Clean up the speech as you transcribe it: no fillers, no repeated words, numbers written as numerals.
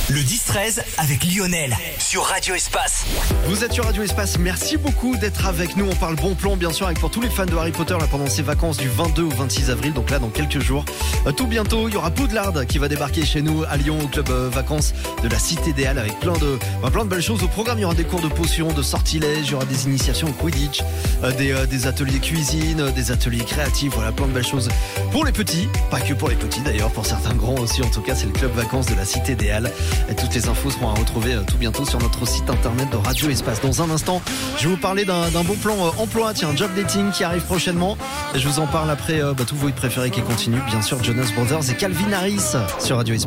Le 10-13 avec Lionel sur Radio Espace. Vous êtes sur Radio Espace, merci beaucoup d'être avec nous. On parle bon plan bien sûr avec pour tous les fans de Harry Potter là, pendant ces vacances du 22 au 26 avril. Donc là dans quelques jours, tout bientôt il y aura Poudlard qui va débarquer chez nous à Lyon au club vacances de la Cité des Halles avec plein de belles choses au programme. Il y aura des cours de potions, de sortilèges, il y aura des initiations au Quidditch, des ateliers cuisine, des ateliers créatifs, voilà plein de belles choses pour les petits, pas que pour les petits d'ailleurs, pour certains grands aussi. En tout cas c'est le club vacances de la Cité des Halles. Et toutes les infos seront à retrouver tout bientôt sur notre site internet de Radio Espace. Dans un instant, je vais vous parler d'un bon plan emploi, tiens, job dating qui arrive prochainement. Et je vous en parle après tous vos hits préférés qui continuent. Bien sûr, Jonas Brothers et Calvin Harris sur Radio Espace.